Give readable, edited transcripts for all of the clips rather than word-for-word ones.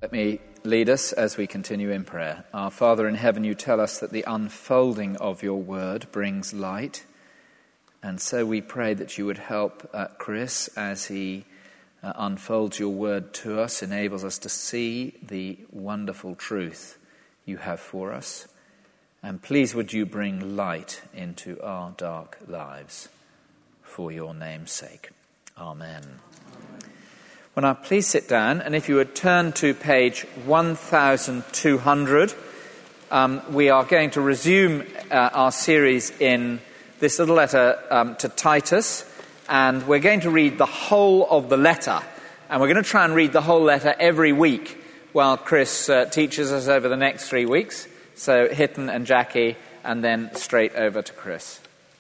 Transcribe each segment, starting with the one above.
Let me lead us as we continue in prayer. Our Father in heaven, you tell us that the unfolding of your word brings light. And so we pray that you would help Chris as he unfolds your word to us, enables us to see the wonderful truth you have for us. And please would you bring light into our dark lives for your name's sake. Amen. Well, now, please sit down, and if you would turn to page 1200, we are going to resume our series in this little letter to Titus, and we're going to read the whole of the letter, and we're going to try and read the whole letter every week while Chris teaches us over the next 3 weeks. So Hitton and Jackie, and then straight over to Chris.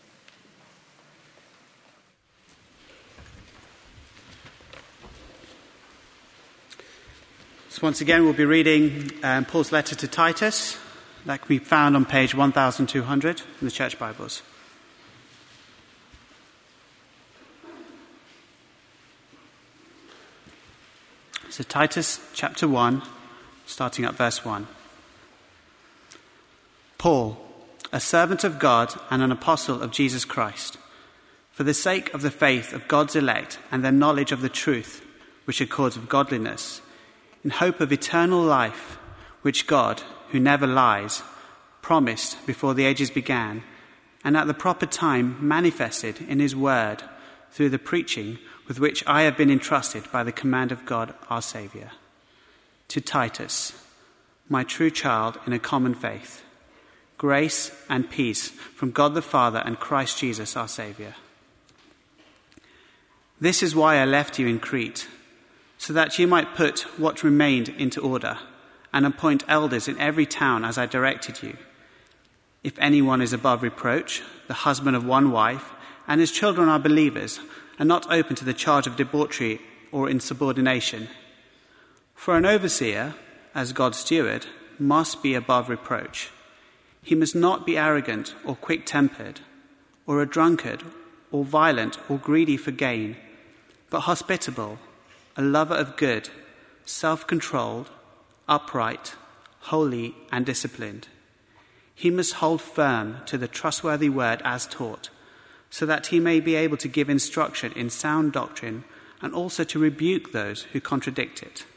So once again, we'll be reading Paul's letter to Titus. That can be found on page 1200 in the Church Bibles. So Titus chapter 1, starting at verse 1. Paul, a servant of God and an apostle of Jesus Christ, for the sake of the faith of God's elect and their knowledge of the truth, which accords with godliness, in hope of eternal life, which God, who never lies, promised before the ages began, and at the proper time manifested in his word through the preaching with which I have been entrusted by the command of God our Saviour. To Titus, my true child in a common faith, grace and peace from God the Father and Christ Jesus our Saviour. This is why I left you in Crete, so that you might put what remained into order and appoint elders in every town as I directed you. If anyone is above reproach, the husband of one wife, and his children are believers, and not open to the charge of debauchery or insubordination. For an overseer, as God's steward, must be above reproach. He must not be arrogant or quick-tempered, or a drunkard, or violent, or greedy for gain, but hospitable, a lover of good, self-controlled, upright, holy, and disciplined. He must hold firm to the trustworthy word as taught, so that he may be able to give instruction in sound doctrine and also to rebuke those who contradict it.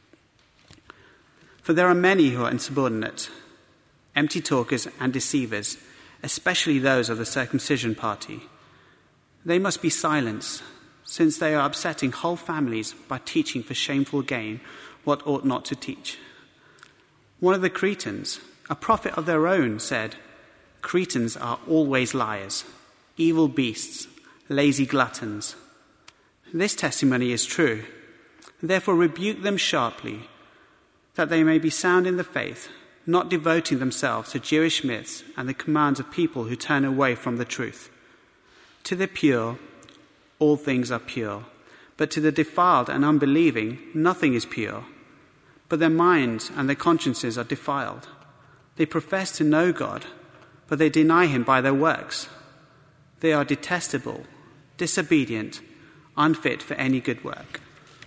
For there are many who are insubordinate, empty talkers and deceivers, especially those of the circumcision party. They must be silenced, since they are upsetting whole families by teaching for shameful gain what ought not to teach. One of the Cretans, a prophet of their own, said, "Cretans are always liars, evil beasts, lazy gluttons." This testimony is true. Therefore rebuke them sharply, that they may be sound in the faith, not devoting themselves to Jewish myths and the commands of people who turn away from the truth. To the pure, all things are pure, but to the defiled and unbelieving, nothing is pure. But their minds and their consciences are defiled. They profess to know God, but they deny him by their works. They are detestable, disobedient, unfit for any good work.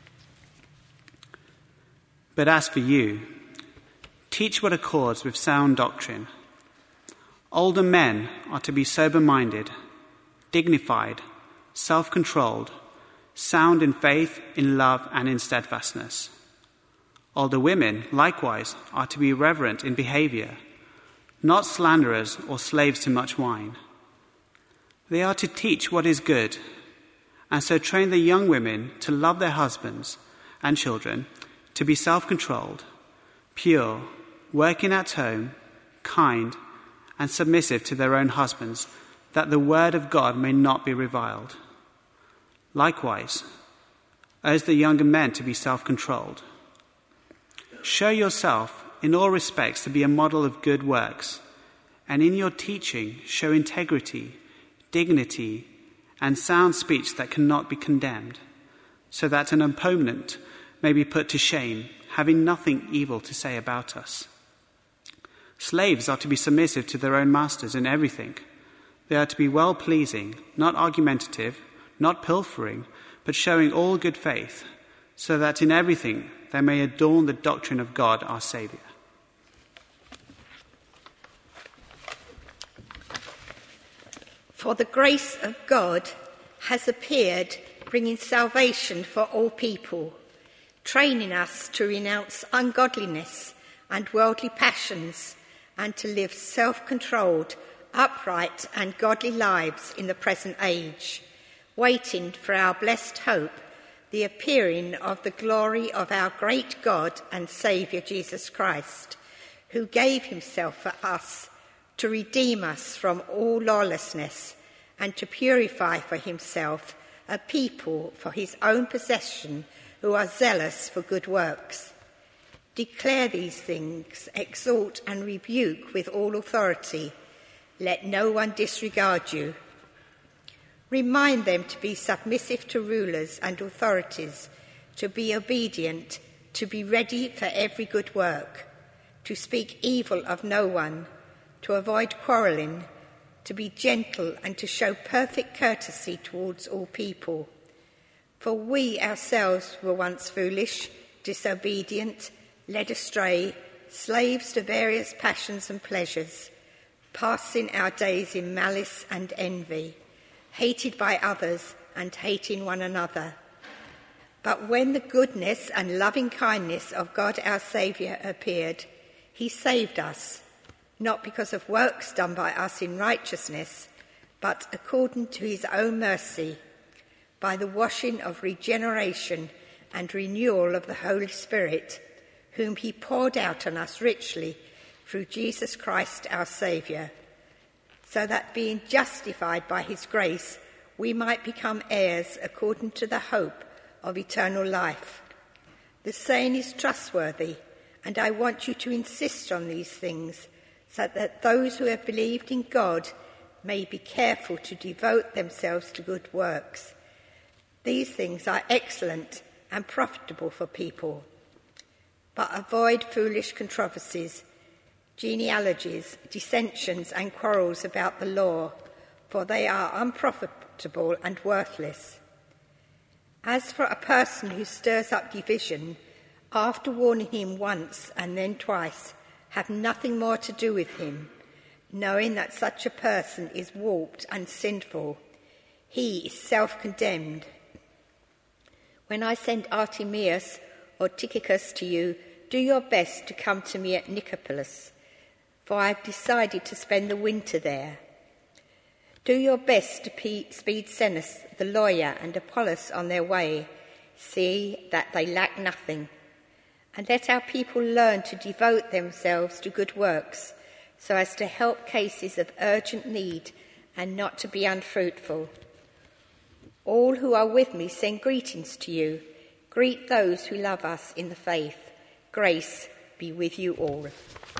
But as for you, teach what accords with sound doctrine. Older men are to be sober-minded, dignified, self-controlled, sound in faith, in love, and in steadfastness. Older women, likewise, are to be reverent in behavior, not slanderers or slaves to much wine. They are to teach what is good, and so train the young women to love their husbands and children, to be self-controlled, pure, working at home, kind, and submissive to their own husbands, that the word of God may not be reviled. Likewise, urge the younger men to be self-controlled. Show yourself in all respects to be a model of good works, and in your teaching show integrity, dignity, and sound speech that cannot be condemned, so that an opponent may be put to shame, having nothing evil to say about us. Slaves are to be submissive to their own masters in everything. They are to be well-pleasing, not argumentative, not pilfering, but showing all good faith, so that in everything they may adorn the doctrine of God our Saviour. For the grace of God has appeared, bringing salvation for all people, training us to renounce ungodliness and worldly passions, and to live self-controlled, upright and godly lives in the present age, waiting for our blessed hope, the appearing of the glory of our great God and Saviour Jesus Christ, who gave himself for us to redeem us from all lawlessness and to purify for himself a people for his own possession who are zealous for good works. Declare these things, exhort and rebuke with all authority. Let no one disregard you. Remind them to be submissive to rulers and authorities, to be obedient, to be ready for every good work, to speak evil of no one, to avoid quarrelling, to be gentle and to show perfect courtesy towards all people. For we ourselves were once foolish, disobedient, led astray, slaves to various passions and pleasures, passing our days in malice and envy, hated by others and hating one another. But when the goodness and loving kindness of God our Saviour appeared, he saved us, not because of works done by us in righteousness, but according to his own mercy, by the washing of regeneration and renewal of the Holy Spirit, whom he poured out on us richly through Jesus Christ our Saviour, so that being justified by his grace, we might become heirs according to the hope of eternal life. The saying is trustworthy, and I want you to insist on these things, so that those who have believed in God may be careful to devote themselves to good works. These things are excellent and profitable for people. But avoid foolish controversies, genealogies, dissensions and quarrels about the law, for they are unprofitable and worthless. As for a person who stirs up division, after warning him once and then twice, have nothing more to do with him, knowing that such a person is warped and sinful. He is self-condemned. When I send Artemas or Tychicus to you, do your best to come to me at Nicopolis, for I have decided to spend the winter there. Do your best to speed Zenas, the lawyer, and Apollos on their way. See that they lack nothing. And let our people learn to devote themselves to good works, so as to help cases of urgent need and not to be unfruitful. All who are with me send greetings to you. Greet those who love us in the faith. Grace be with you all.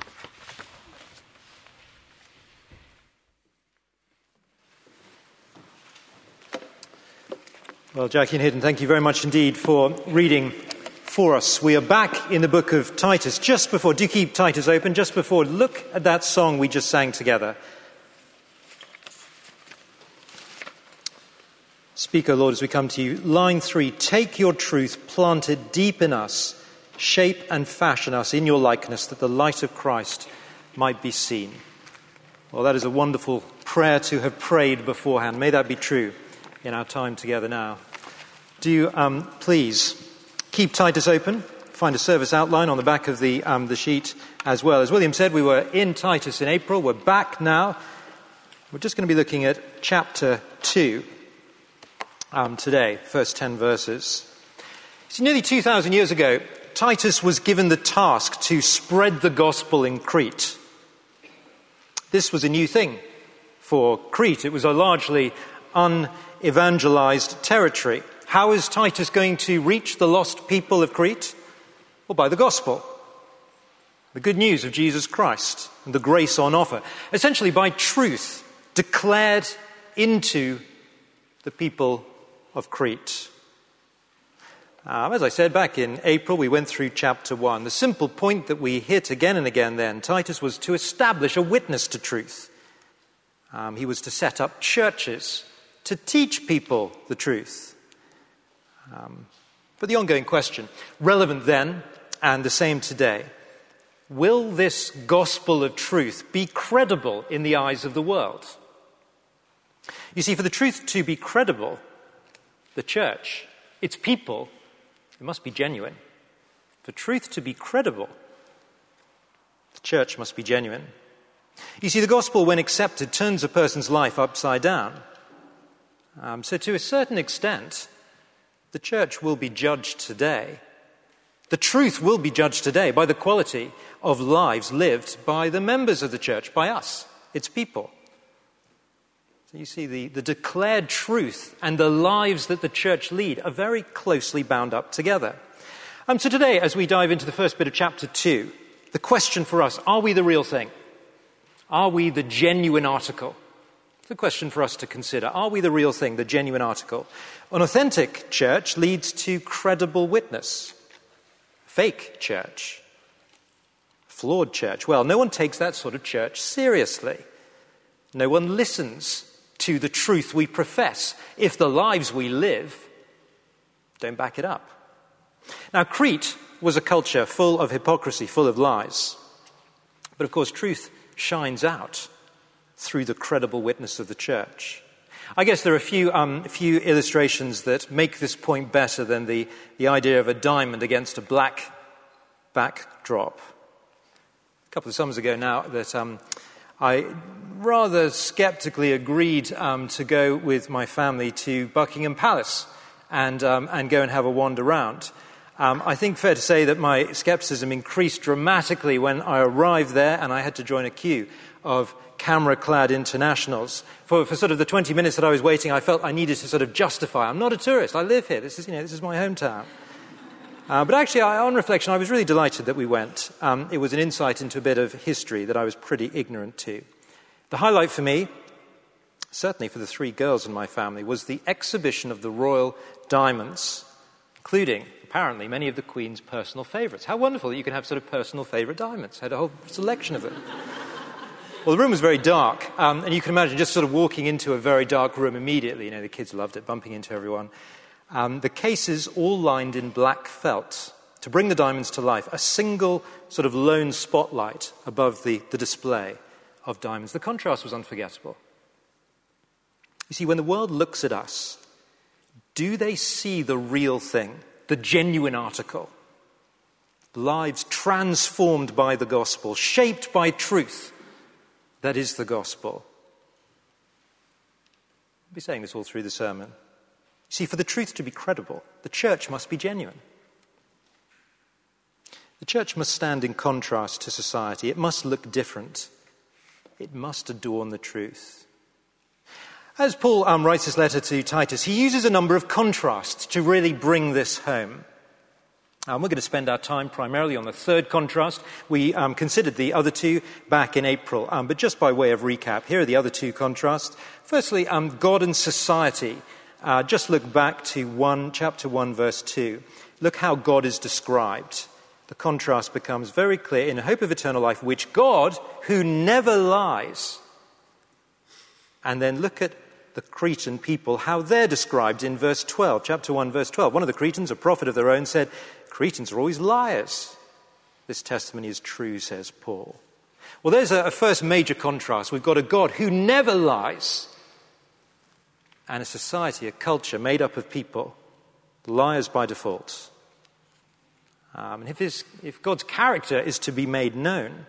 Well, Jackie and Hayden, thank you very much indeed for reading for us. We are back in the book of Titus. Do keep Titus open, just before, look at that song we just sang together. Speak, O Lord, as we come to you. Line 3, take your truth planted deep in us, shape and fashion us in your likeness, that the light of Christ might be seen. Well, that is a wonderful prayer to have prayed beforehand. May that be true in our time together now. Do please keep Titus open. Find a service outline on the back of the sheet as well. As William said, we were in Titus in April. We're back now. We're just going to be looking at chapter 2 today, first 10 verses. So nearly 2,000 years ago, Titus was given the task to spread the gospel in Crete. This was a new thing for Crete. It was a largely unevangelized territory. How is Titus going to reach the lost people of Crete? Well, by the gospel. The good news of Jesus Christ and the grace on offer. Essentially by truth declared into the people of Crete. As I said, back in April, we went through chapter 1. The simple point that we hit again and again then, Titus was to establish a witness to truth. He was to set up churches to teach people the truth. But the ongoing question, relevant then and the same today, will this gospel of truth be credible in the eyes of the world? You see, for the truth to be credible, the church, its people, it must be genuine. For truth to be credible, the church must be genuine. You see, the gospel, when accepted, turns a person's life upside down. So to a certain extent, the church will be judged today. The truth will be judged today by the quality of lives lived by the members of the church, by us, its people. So you see, the declared truth and the lives that the church lead are very closely bound up together. So today, as we dive into the first bit of chapter 2, the question for us, are we the real thing? Are we the genuine article? It's a question for us to consider. Are we the real thing, the genuine article? An authentic church leads to credible witness. Fake church, flawed church. Well, no one takes that sort of church seriously. No one listens to the truth we profess if the lives we live don't back it up. Now, Crete was a culture full of hypocrisy, full of lies. But of course, truth shines out through the credible witness of the church. I guess there are a few illustrations that make this point better than the idea of a diamond against a black backdrop. A couple of summers ago now that I rather skeptically agreed to go with my family to Buckingham Palace and go and have a wander around. I think fair to say that my skepticism increased dramatically when I arrived there and I had to join a queue of camera-clad internationals. For sort of the 20 minutes that I was waiting, I felt I needed to sort of justify, I'm not a tourist, I live here, this is my hometown. But actually, on reflection, I was really delighted that we went. It was an insight into a bit of history that I was pretty ignorant to. The highlight for me, certainly for the 3 girls in my family, was the exhibition of the royal diamonds, including, apparently, many of the Queen's personal favourites. How wonderful that you can have sort of personal favourite diamonds. I had a whole selection of them. Well, the room was very dark, and you can imagine just sort of walking into a very dark room immediately. The kids loved it, bumping into everyone. The cases all lined in black felt to bring the diamonds to life. A single sort of lone spotlight above the display of diamonds. The contrast was unforgettable. You see, when the world looks at us, do they see the real thing, the genuine article? Lives transformed by the gospel, shaped by truth. That is the gospel. I'll be saying this all through the sermon. See, for the truth to be credible, the church must be genuine. The church must stand in contrast to society. It must look different. It must adorn the truth. As Paul writes his letter to Titus, he uses a number of contrasts to really bring this home. We're going to spend our time primarily on the third contrast. We considered the other 2 back in April, but just by way of recap, here are the other 2 contrasts. Firstly, God and society. Just look back to chapter 1, verse 2. Look how God is described. The contrast becomes very clear. In hope of eternal life, which God, who never lies. And then look at the Cretan people, how they're described in verse 12, chapter 1, verse 12. One of the Cretans, a prophet of their own, said, Cretans are always liars. This testimony is true, says Paul. Well, there's a first major contrast. We've got a God who never lies and a society, a culture made up of people, liars by default. And if God's character is to be made known,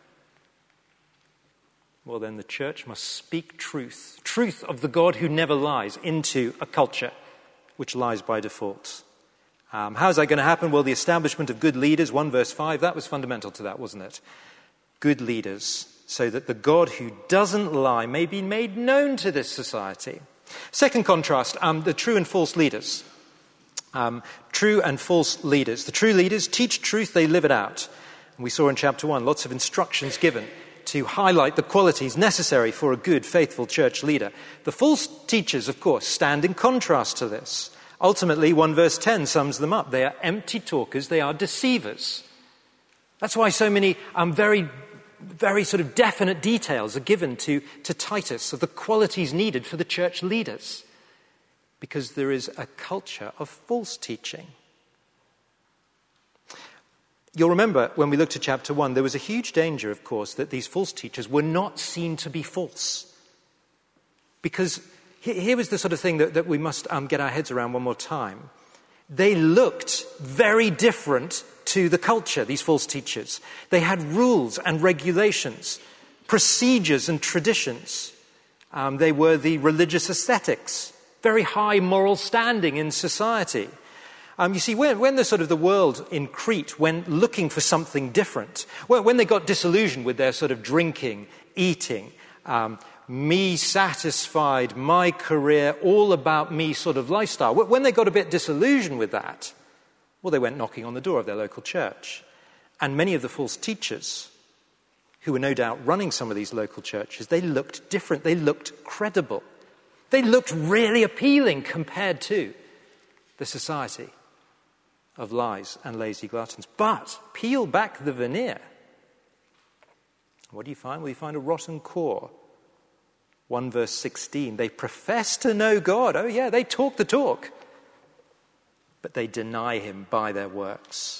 well, then the church must speak truth of the God who never lies into a culture which lies by default. How's that going to happen? Well, the establishment of good leaders, 1 verse 5, that was fundamental to that, wasn't it? Good leaders, so that the God who doesn't lie may be made known to this society. Second contrast, the true and false leaders. True and false leaders. The true leaders teach truth, they live it out. And we saw in chapter 1 lots of instructions given to highlight the qualities necessary for a good, faithful church leader. The false teachers, of course, stand in contrast to this. Ultimately, 1 verse 10 sums them up. They are empty talkers, they are deceivers. That's why so many very, very sort of definite details are given to Titus of the qualities needed for the church leaders. Because there is a culture of false teaching. You'll remember when we looked at chapter 1, there was a huge danger, of course, that these false teachers were not seen to be false. Because here was the sort of thing that we must get our heads around one more time. They looked very different to the culture, these false teachers. They had rules and regulations, procedures and traditions. They were the religious ascetics, very high moral standing in society. You see, when the world in Crete went looking for something different, when they got disillusioned with their sort of drinking, eating, me satisfied, my career, all about me sort of lifestyle, when they got a bit disillusioned with that, well, they went knocking on the door of their local church. And many of the false teachers, who were no doubt running some of these local churches, they looked different. They looked credible. They looked really appealing compared to the society of lies and lazy gluttons. But peel back the veneer. What do you find? Well, you find a rotten core. 1 verse 16. They profess to know God. Oh yeah, they talk the talk. But they deny him by their works.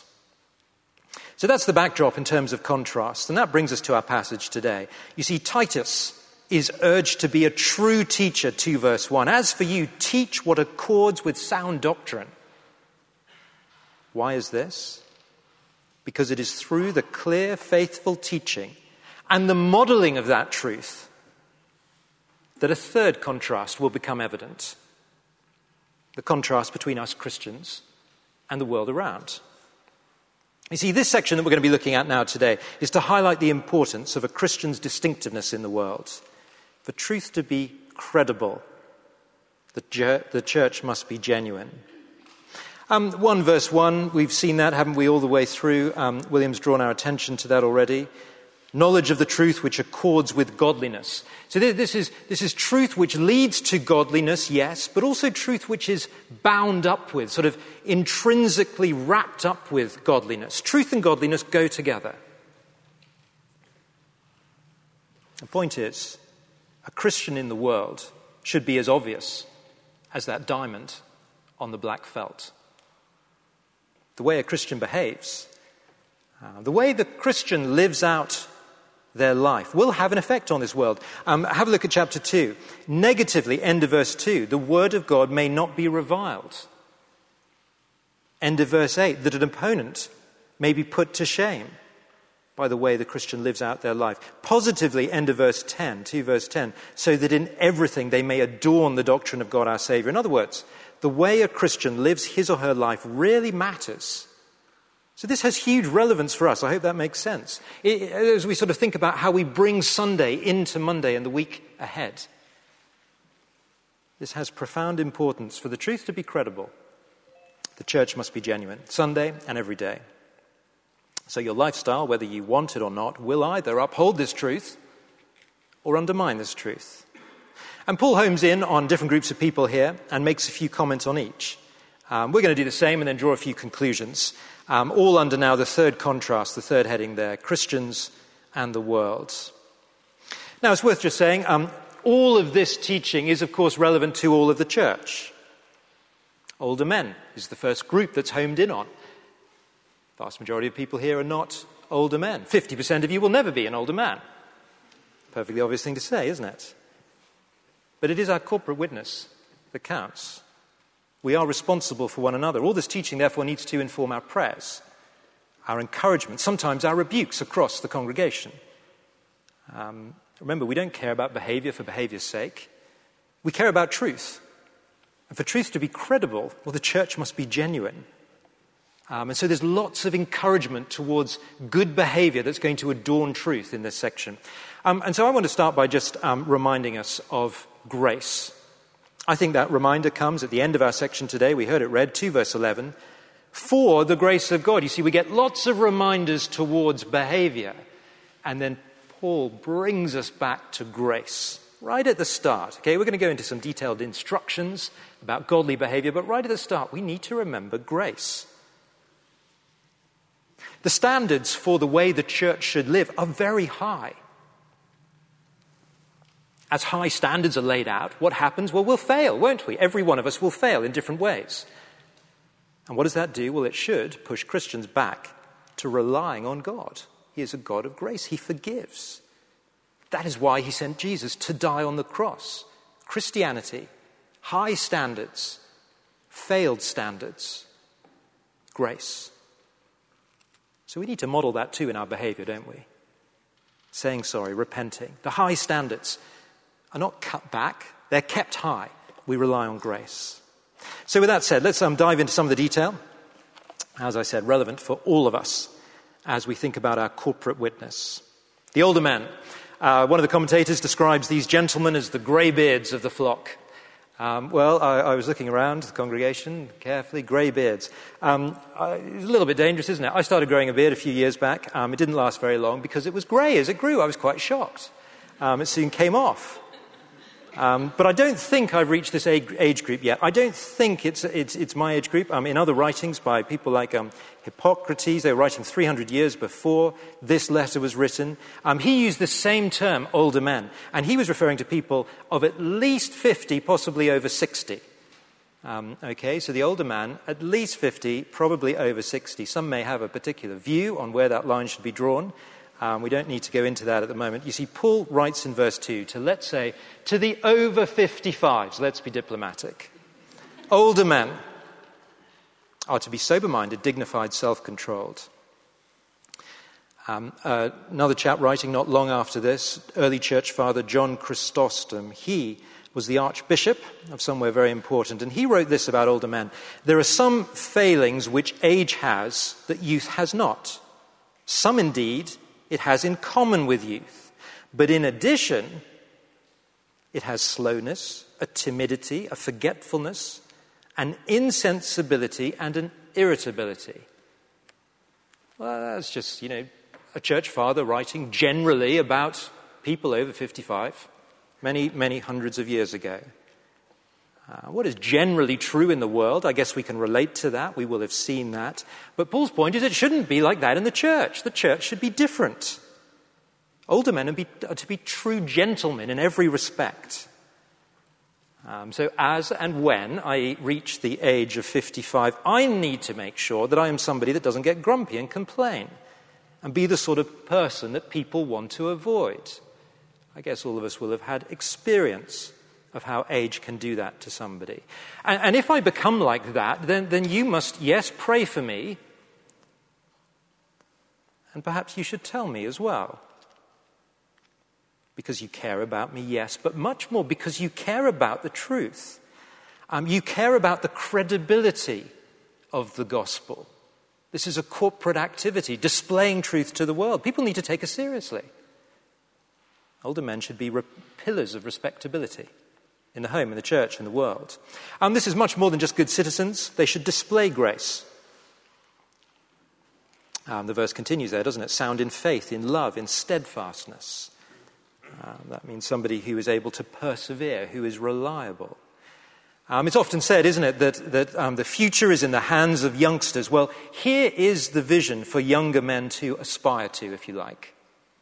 So that's the backdrop in terms of contrast. And that brings us to our passage today. You see, Titus is urged to be a true teacher, 2 verse 1. As for you, teach what accords with sound doctrine. Why is this? Because it is through the clear, faithful teaching and the modeling of that truth that a third contrast will become evident. The contrast between us Christians and the world around. You see, this section that we're going to be looking at now today is to highlight the importance of a Christian's distinctiveness in the world. For truth to be credible, the church must be genuine. 1 verse 1, we've seen that, haven't we, all the way through? William's drawn our attention to that already. Knowledge of the truth which accords with godliness. So this is truth which leads to godliness, yes, but also truth which is bound up with, sort of intrinsically wrapped up with godliness. Truth and godliness go together. The point is, a Christian in the world should be as obvious as that diamond on the black felt. The way a Christian behaves, the way the Christian lives out their life will have an effect on this world. Have a look at chapter 2. Negatively, end of verse 2, the word of God may not be reviled. End of verse 8, that an opponent may be put to shame by the way the Christian lives out their life. Positively, end of verse 10, 2 verse 10, so that in everything they may adorn the doctrine of God our Saviour. In other words, the way a Christian lives his or her life really matters. So this has huge relevance for us. I hope that makes sense. As we sort of think about how we bring Sunday into Monday and the week ahead, this has profound importance. For the truth to be credible, the church must be genuine, Sunday and every day. So your lifestyle, whether you want it or not, will either uphold this truth or undermine this truth. And Paul homes in on different groups of people here and makes a few comments on each. We're going to do the same and then draw a few conclusions, all under now the third contrast, the third heading there, Christians and the world. Now, it's worth just saying, all of this teaching is, of course, relevant to all of the church. Older men is the first group that's homed in on. The vast majority of people here are not older men. 50% of you will never be an older man. Perfectly obvious thing to say, isn't it? But it is our corporate witness that counts. We are responsible for one another. All this teaching, therefore, needs to inform our prayers, our encouragement, sometimes our rebukes across the congregation. Remember, we don't care about behavior for behavior's sake. We care about truth. And for truth to be credible, well, the church must be genuine. And so there's lots of encouragement towards good behavior that's going to adorn truth in this section. And so I want to start by just reminding us of grace. I think that reminder comes at the end of our section today. We heard it read, 2 verse 11. For the grace of God. You see, we get lots of reminders towards behavior. And then Paul brings us back to grace right at the start. Okay, we're going to go into some detailed instructions about godly behavior, but right at the start, we need to remember grace. The standards for the way the church should live are very high. As high standards are laid out, what happens? Well, we'll fail, won't we? Every one of us will fail in different ways. And what does that do? Well, it should push Christians back to relying on God. He is a God of grace. He forgives. That is why he sent Jesus to die on the cross. Christianity, high standards, failed standards, grace. So we need to model that too in our behavior, don't we? Saying sorry, repenting. The high standards are not cut back, they're kept high. We rely on grace. So with that said, let's dive into some of the detail. As I said, relevant for all of us as we think about our corporate witness. The older men. One of the commentators describes these gentlemen as the greybeards of the flock. I was looking around the congregation carefully, greybeards. It's a little bit dangerous, isn't it? I started growing a beard a few years back. It didn't last very long because it was grey as it grew. I was quite shocked. It soon came off. But I don't think I've reached this age group yet. I don't think it's my age group. In other writings by people like Hippocrates, they were writing 300 years before this letter was written. He used the same term, older men, and he was referring to people of at least 50, possibly over 60. So the older man, at least 50, probably over 60. Some may have a particular view on where that line should be drawn. We don't need to go into that at the moment. You see, Paul writes in verse 2 to, let's say, to the over 55s, let's be diplomatic. Older men are to be sober-minded, dignified, self-controlled. Another chap writing not long after this, early church father John Chrysostom, he was the archbishop of somewhere very important, and he wrote this about older men. There are some failings which age has that youth has not. Some indeed it has in common with youth. But in addition, it has slowness, a timidity, a forgetfulness, an insensibility, and an irritability. Well, that's just, a church father writing generally about people over 55, many, many hundreds of years ago. What is generally true in the world, I guess we can relate to that. We will have seen that. But Paul's point is it shouldn't be like that in the church. The church should be different. Older men are to be true gentlemen in every respect. So as and when I reach the age of 55, I need to make sure that I am somebody that doesn't get grumpy and complain and be the sort of person that people want to avoid. I guess all of us will have had experience of how age can do that to somebody. And if I become like that, then you must, yes, pray for me. And perhaps you should tell me as well. Because you care about me, yes, but much more because you care about the truth. You care about the credibility of the gospel. This is a corporate activity, displaying truth to the world. People need to take us seriously. Older men should be pillars of respectability in the home, in the church, in the world. This is much more than just good citizens. They should display grace. The verse continues there, doesn't it? Sound in faith, in love, in steadfastness. That means somebody who is able to persevere, who is reliable. It's often said, isn't it, that the future is in the hands of youngsters. Well, here is the vision for younger men to aspire to, if you like.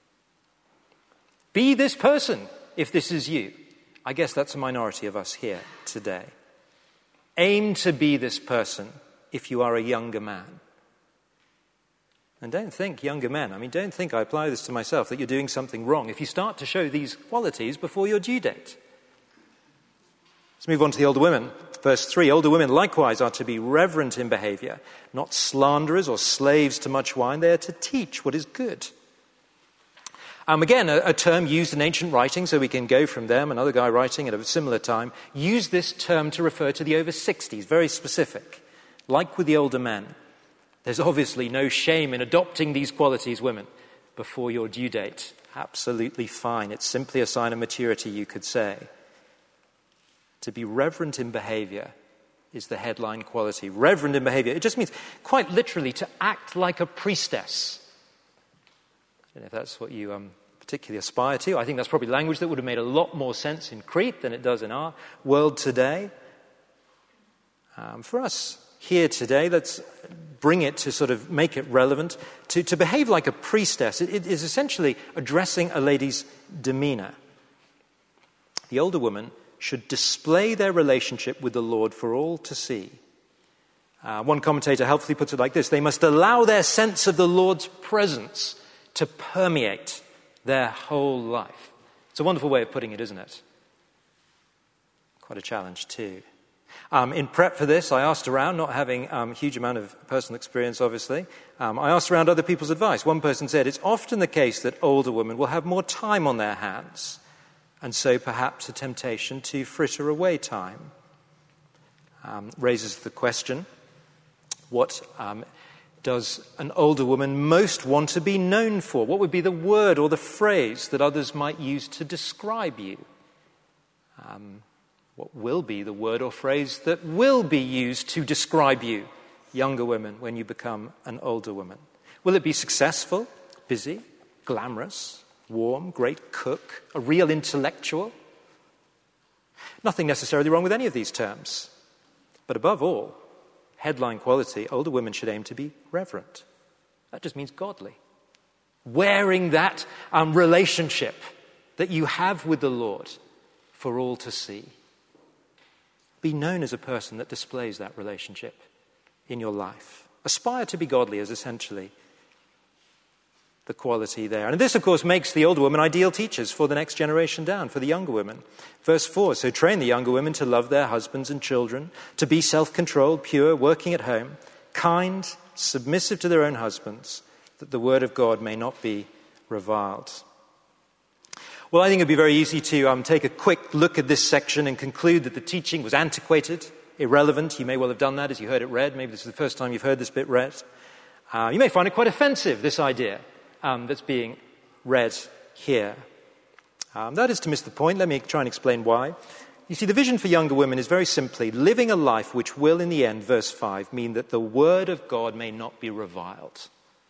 Be this person, if this is you. I guess that's a minority of us here today. Aim to be this person if you are a younger man. And don't think, younger men, don't think, I apply this to myself, that you're doing something wrong if you start to show these qualities before your due date. Let's move on to the older women. Verse 3, older women likewise are to be reverent in behavior, not slanderers or slaves to much wine. They are to teach what is good. Again, a term used in ancient writing, so we can go from them. Another guy writing at a similar time used this term to refer to the over 60s, very specific. Like with the older men, there's obviously no shame in adopting these qualities, women, before your due date. Absolutely fine. It's simply a sign of maturity, you could say. To be reverent in behavior is the headline quality. Reverent in behavior. It just means, quite literally, to act like a priestess. I don't know if that's what you particularly aspire to. I think that's probably language that would have made a lot more sense in Crete than it does in our world today. For us here today, let's bring it to sort of make it relevant. To behave like a priestess, it is essentially addressing a lady's demeanor. The older woman should display their relationship with the Lord for all to see. One commentator helpfully puts it like this: they must allow their sense of the Lord's presence to permeate their whole life. It's a wonderful way of putting it, isn't it? Quite a challenge too. In prep for this, I asked around, not having a huge amount of personal experience, obviously. I asked around other people's advice. One person said, it's often the case that older women will have more time on their hands, and so perhaps a temptation to fritter away time. Raises the question, what does an older woman most want to be known for? What would be the word or the phrase that others might use to describe you? What will be the word or phrase that will be used to describe you, younger women, when you become an older woman? Will it be successful, busy, glamorous, warm, great cook, a real intellectual? Nothing necessarily wrong with any of these terms. But above all, headline quality, older women should aim to be reverent. That just means godly. Wearing that relationship that you have with the Lord for all to see. Be known as a person that displays that relationship in your life. Aspire to be godly is essentially the quality there. And this, of course, makes the older women ideal teachers for the next generation down, for the younger women. Verse 4, so train the younger women to love their husbands and children, to be self-controlled, pure, working at home, kind, submissive to their own husbands, that the word of God may not be reviled. Well, I think it would be very easy to take a quick look at this section and conclude that the teaching was antiquated, irrelevant. You may well have done that as you heard it read. Maybe this is the first time you've heard this bit read. You may find it quite offensive, this idea that's being read here. That is to miss the point. Let me try and explain why. You see, the vision for younger women is very simply living a life which will, in the end, verse 5, mean that the word of God may not be reviled.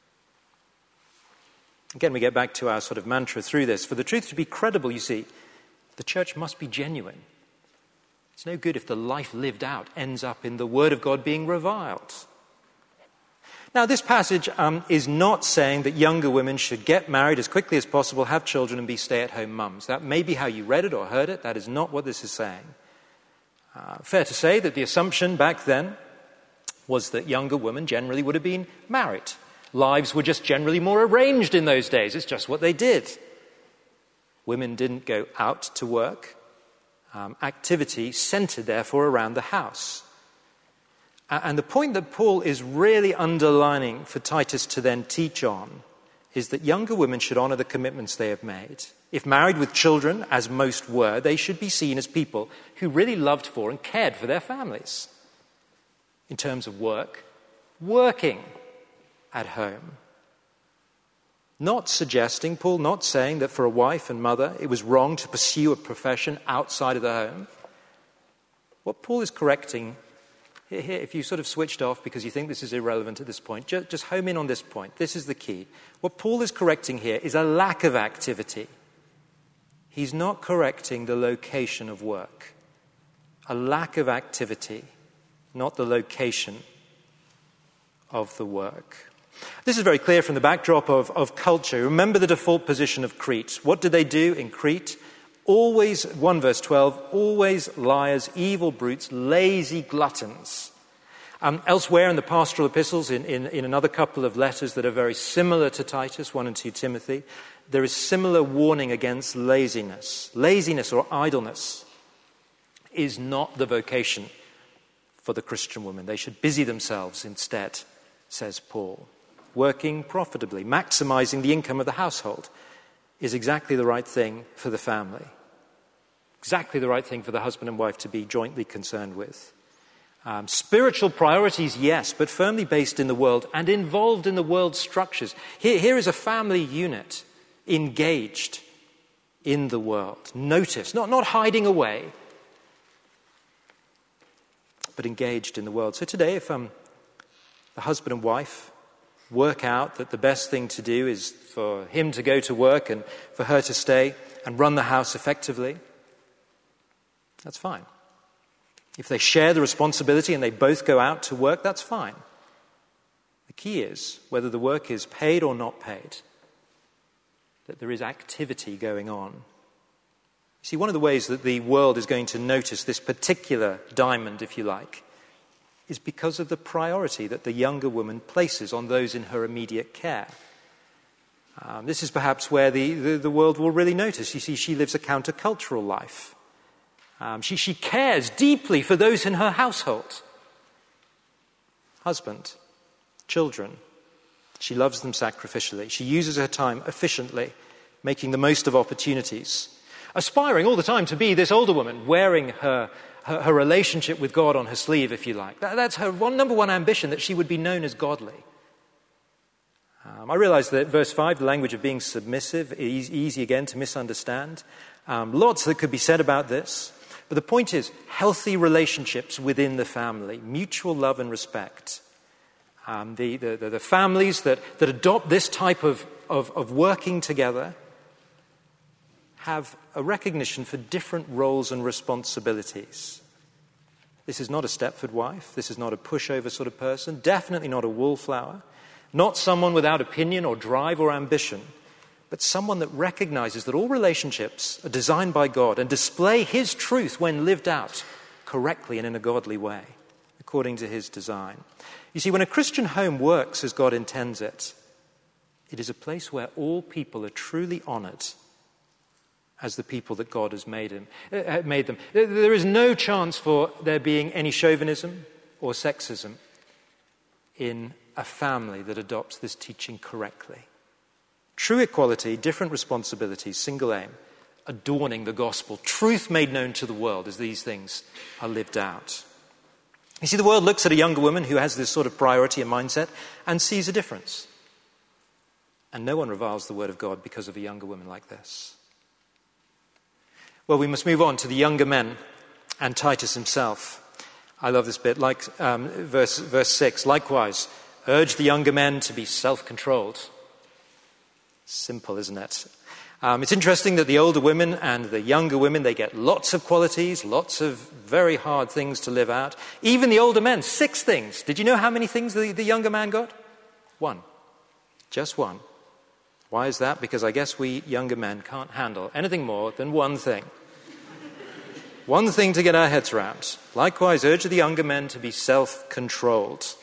Again, we get back to our sort of mantra through this. For the truth to be credible, you see, the church must be genuine. It's no good if the life lived out ends up in the word of God being reviled. Now, this passage is not saying that younger women should get married as quickly as possible, have children, and be stay-at-home mums. That may be how you read it or heard it. That is not what this is saying. Fair to say that the assumption back then was that younger women generally would have been married. Lives were just generally more arranged in those days. It's just what they did. Women didn't go out to work. Activity centered, therefore, around the house. And the point that Paul is really underlining for Titus to then teach on is that younger women should honor the commitments they have made. If married with children, as most were, they should be seen as people who really loved for and cared for their families. In terms of work, working at home. Not suggesting, Paul not saying that for a wife and mother it was wrong to pursue a profession outside of the home. What Paul is correcting here, if you sort of switched off because you think this is irrelevant at this point, just home in on this point. This is the key. What Paul is correcting here is a lack of activity. He's not correcting the location of work. A lack of activity, not the location of the work. This is very clear from the backdrop of culture. Remember the default position of Crete. What did they do in Crete? Always, 1 verse 12, always liars, evil brutes, lazy gluttons. Elsewhere in the pastoral epistles, in another couple of letters that are very similar to Titus, 1 and 2 Timothy, there is similar warning against laziness. Laziness or idleness is not the vocation for the Christian woman. They should busy themselves instead, says Paul. Working profitably, maximizing the income of the household is exactly the right thing for the family. Exactly the right thing for the husband and wife to be jointly concerned with. Spiritual priorities, yes, but firmly based in the world and involved in the world's structures. Here is a family unit engaged in the world. Notice, not hiding away, but engaged in the world. So today, if the husband and wife work out that the best thing to do is for him to go to work and for her to stay and run the house effectively, that's fine. If they share the responsibility and they both go out to work, that's fine. The key is whether the work is paid or not paid, that there is activity going on. You see, one of the ways that the world is going to notice this particular diamond, if you like, is because of the priority that the younger woman places on those in her immediate care. This is perhaps where the world will really notice. You see, she lives a countercultural life. She cares deeply for those in her household. Husband, children. She loves them sacrificially. She uses her time efficiently, making the most of opportunities. Aspiring all the time to be this older woman, wearing her relationship with God on her sleeve, if you like. That's her number one ambition, that she would be known as godly. I realize that verse 5, the language of being submissive, is easy again to misunderstand. Lots that could be said about this. But the point is, healthy relationships within the family, mutual love and respect. The families that adopt this type of working together have a recognition for different roles and responsibilities. This is not a Stepford wife. This is not a pushover sort of person. Definitely not a wallflower. Not someone without opinion or drive or ambition, but someone that recognizes that all relationships are designed by God and display His truth when lived out correctly and in a godly way, according to His design. You see, when a Christian home works as God intends it, it is a place where all people are truly honored as the people that God has made them. There is no chance for there being any chauvinism or sexism in a family that adopts this teaching correctly. True equality, different responsibilities, single aim, adorning the gospel, truth made known to the world as these things are lived out. You see, the world looks at a younger woman who has this sort of priority and mindset and sees a difference. And no one reviles the word of God because of a younger woman like this. Well, we must move on to the younger men and Titus himself. I love this bit, like verse 6. Likewise, urge the younger men to be self-controlled. Simple, isn't it? It's interesting that the older women and the younger women, they get lots of qualities, lots of very hard things to live out. Even the older men, 6 things. Did you know how many things the younger man got? 1. Just 1. Why is that? Because I guess we younger men can't handle anything more than 1 thing. 1 thing to get our heads around. Likewise, urge the younger men to be self-controlled.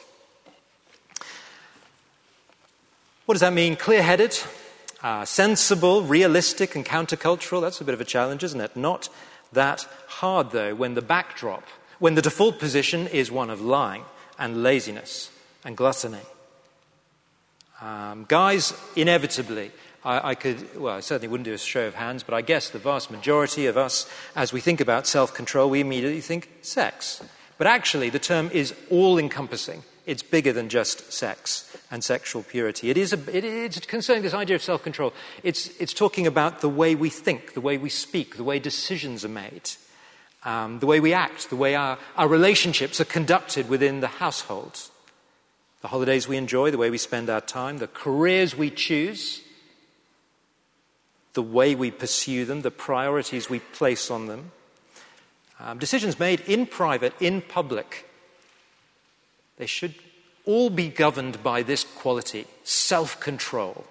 What does that mean? Clear-headed, sensible, realistic, and countercultural. That's a bit of a challenge, isn't it? Not that hard, though, when the default position is one of lying and laziness and gluttony. Guys, inevitably, I certainly wouldn't do a show of hands, but I guess the vast majority of us, as we think about self-control, we immediately think sex. But actually, the term is all-encompassing. It's bigger than just sex and sexual purity. It's concerning this idea of self-control. It's talking about the way we think, the way we speak, the way decisions are made, the way we act, the way our relationships are conducted within the household, the holidays we enjoy, the way we spend our time, the careers we choose, the way we pursue them, the priorities we place on them, decisions made in private, in public. They should all be governed by this quality, self-control.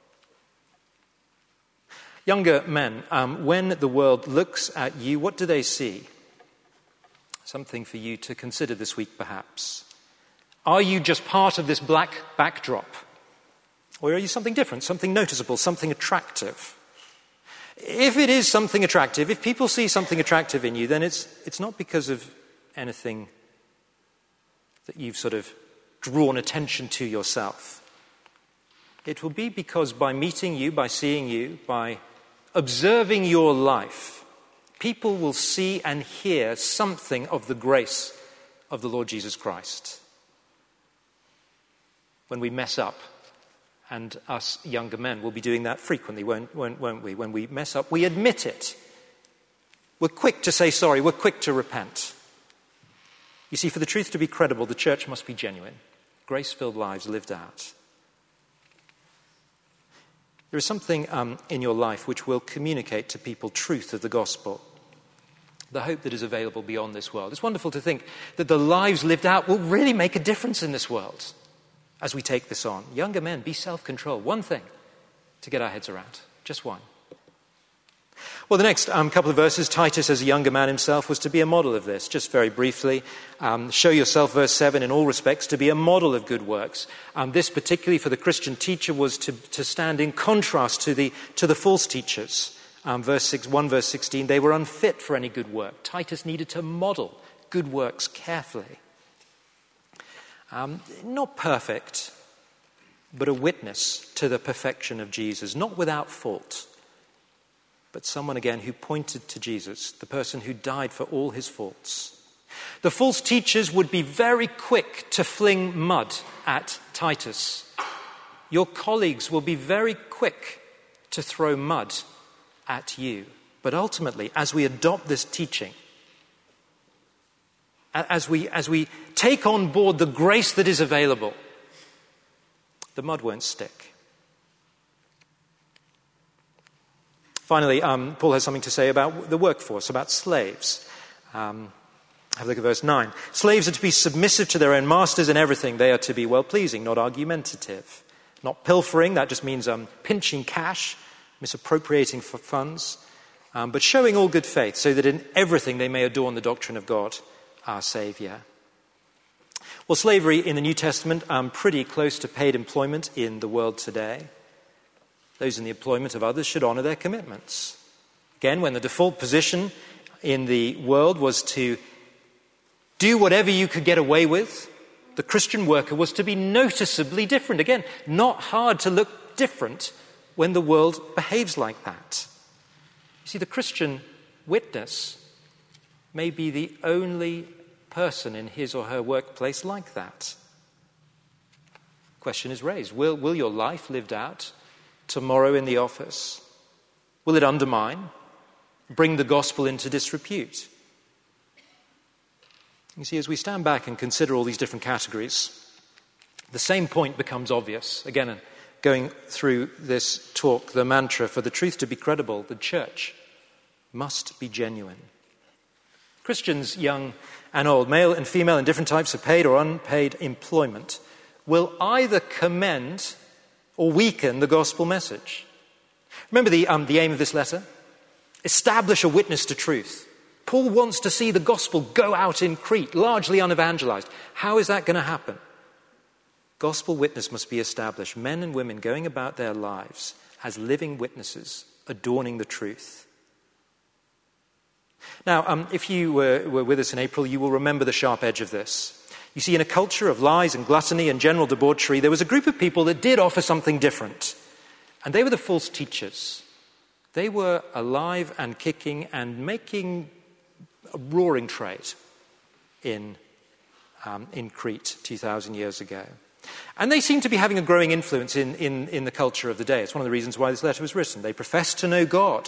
Younger men, when the world looks at you, what do they see? Something for you to consider this week, perhaps. Are you just part of this black backdrop? Or are you something different, something noticeable, something attractive? If it is something attractive, if people see something attractive in you, then it's not because of anything that you've sort of drawn attention to yourself. It will be because by meeting you, by seeing you, by observing your life, people will see and hear something of the grace of the Lord Jesus Christ. When we mess up, and us younger men will be doing that frequently, won't we? When we mess up, we admit it. We're quick to say sorry. We're quick to repent. You see, for the truth to be credible, the church must be genuine. Grace-filled lives lived out. There is something in your life which will communicate to people truth of the gospel, the hope that is available beyond this world. It's wonderful to think that the lives lived out will really make a difference in this world as we take this on. Younger men, be self-controlled. 1 thing to get our heads around. Just 1. Well, the next couple of verses, Titus, as a younger man himself, was to be a model of this. Just very briefly, show yourself, verse 7, in all respects, to be a model of good works. This, particularly for the Christian teacher, was to stand in contrast to the false teachers. Verse 16, they were unfit for any good work. Titus needed to model good works carefully. Not perfect, but a witness to the perfection of Jesus, not without fault, but someone, again, who pointed to Jesus, the person who died for all his faults. The false teachers would be very quick to fling mud at Titus. Your colleagues will be very quick to throw mud at you. But ultimately, as we adopt this teaching, as we take on board the grace that is available, the mud won't stick. Finally, Paul has something to say about the workforce, about slaves. Have a look at verse 9. Slaves are to be submissive to their own masters in everything. They are to be well-pleasing, not argumentative. Not pilfering, that just means pinching cash, misappropriating for funds, but showing all good faith, so that in everything they may adorn the doctrine of God, our Saviour. Well, slavery in the New Testament, pretty close to paid employment in the world today. Those in the employment of others should honour their commitments. Again, when the default position in the world was to do whatever you could get away with, the Christian worker was to be noticeably different. Again, not hard to look different when the world behaves like that. You see, the Christian witness may be the only person in his or her workplace like that. The question is raised. Will your life lived out tomorrow in the office? Will it undermine, bring the gospel into disrepute? You see, as we stand back and consider all these different categories, the same point becomes obvious. Again, going through this talk, the mantra, for the truth to be credible, the church must be genuine. Christians, young and old, male and female, in different types of paid or unpaid employment, will either commend or weaken the gospel message. Remember the aim of this letter? Establish a witness to truth. Paul wants to see the gospel go out in Crete, largely unevangelized. How is that going to happen? Gospel witness must be established. Men and women going about their lives as living witnesses, adorning the truth. Now, if you were with us in April, you will remember the sharp edge of this. You see, in a culture of lies and gluttony and general debauchery, there was a group of people that did offer something different. And they were the false teachers. They were alive and kicking and making a roaring trade in Crete 2,000 years ago. And they seem to be having a growing influence in the culture of the day. It's one of the reasons why this letter was written. They profess to know God.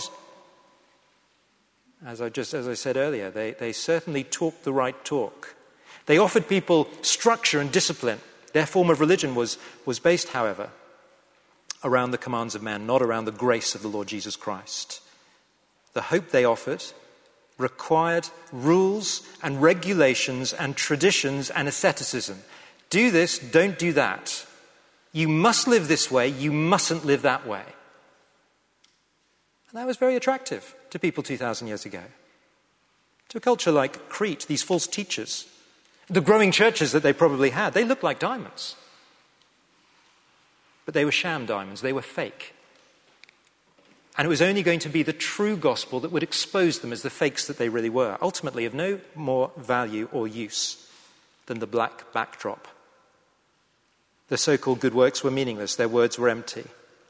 As I said earlier, they certainly talked the right talk. They offered people structure and discipline. Their form of religion was based, however, around the commands of man, not around the grace of the Lord Jesus Christ. The hope they offered required rules and regulations and traditions and asceticism. Do this, don't do that. You must live this way, you mustn't live that way. And that was very attractive to people 2,000 years ago. To a culture like Crete, these false teachers, the growing churches that they probably had, they looked like diamonds. But they were sham diamonds, they were fake. And it was only going to be the true gospel that would expose them as the fakes that they really were, ultimately of no more value or use than the black backdrop. The so-called good works were meaningless, their words were empty.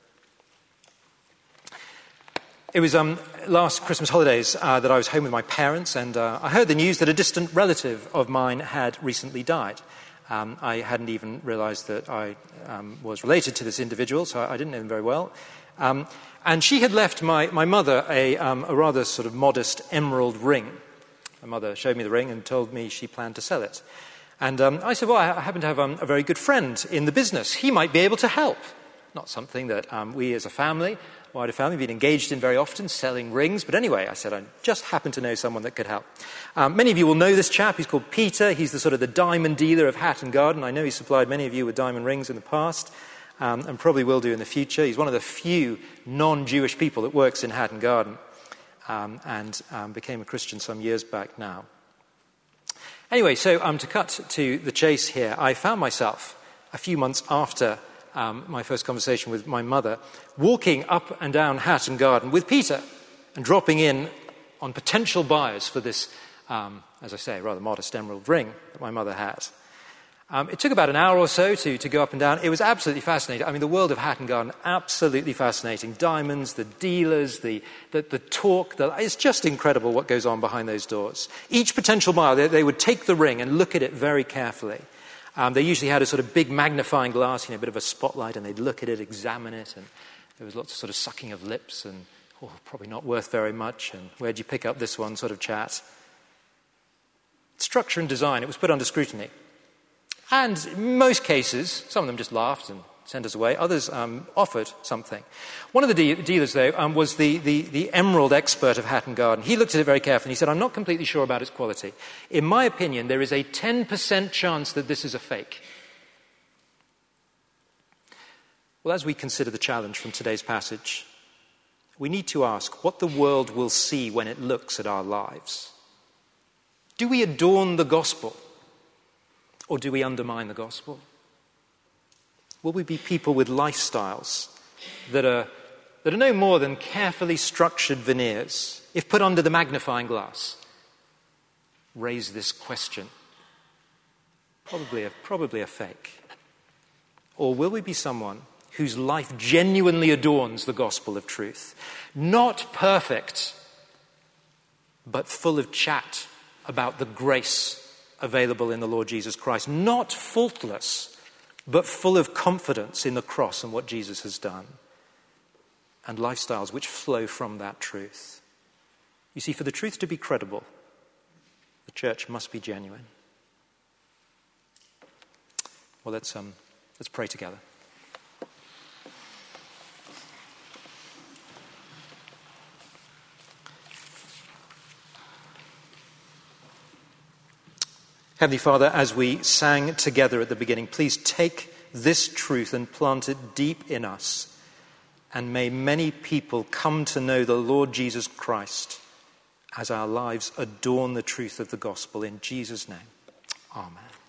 It was last Christmas holidays that I was home with my parents, and I heard the news that a distant relative of mine had recently died. I hadn't even realized that I was related to this individual, so I didn't know him very well. And she had left my mother a rather sort of modest emerald ring. My mother showed me the ring and told me she planned to sell it. And I said, well, I happen to have a very good friend in the business. He might be able to help. Not something that we as a family, wider family, have been engaged in very often, selling rings. But anyway, I said, I just happen to know someone that could help. Many of you will know this chap. He's called Peter. He's the sort of the diamond dealer of Hatton Garden. I know he supplied many of you with diamond rings in the past, and probably will do in the future. He's one of the few non-Jewish people that works in Hatton Garden. and became a Christian some years back now. Anyway, so to cut to the chase here, I found myself a few months after my first conversation with my mother, walking up and down Hatton Garden with Peter and dropping in on potential buyers for this, as I say, rather modest emerald ring that my mother had. It took about an hour or so to go up and down. It was absolutely fascinating. I mean, the world of Hatton Garden, absolutely fascinating. Diamonds, the dealers, the talk. It's just incredible what goes on behind those doors. Each potential buyer, they would take the ring and look at it very carefully. They usually had a sort of big magnifying glass, a bit of a spotlight, and they'd look at it, examine it, and there was lots of sort of sucking of lips and, probably not worth very much, and where'd you pick up this one sort of chat. Structure and design, it was put under scrutiny. And in most cases, some of them just laughed and sent us away. Others offered something. One of the dealers, though, was the emerald expert of Hatton Garden. He looked at it very carefully. He said, I'm not completely sure about its quality. In my opinion, there is a 10% chance that this is a fake. Well, as we consider the challenge from today's passage, we need to ask what the world will see when it looks at our lives. Do we adorn the gospel? Or do we undermine the gospel? Will we be people with lifestyles that are no more than carefully structured veneers, if put under the magnifying glass, raise this question? Probably a fake. Or will we be someone whose life genuinely adorns the gospel of truth? Not perfect, but full of chat about the grace available in the Lord Jesus Christ. Not faultless, but full of confidence in the cross and what Jesus has done. And lifestyles which flow from that truth. You see, for the truth to be credible, the church must be genuine. Well, let's pray together. Heavenly Father, as we sang together at the beginning, please take this truth and plant it deep in us. And may many people come to know the Lord Jesus Christ as our lives adorn the truth of the gospel. In Jesus' name, amen.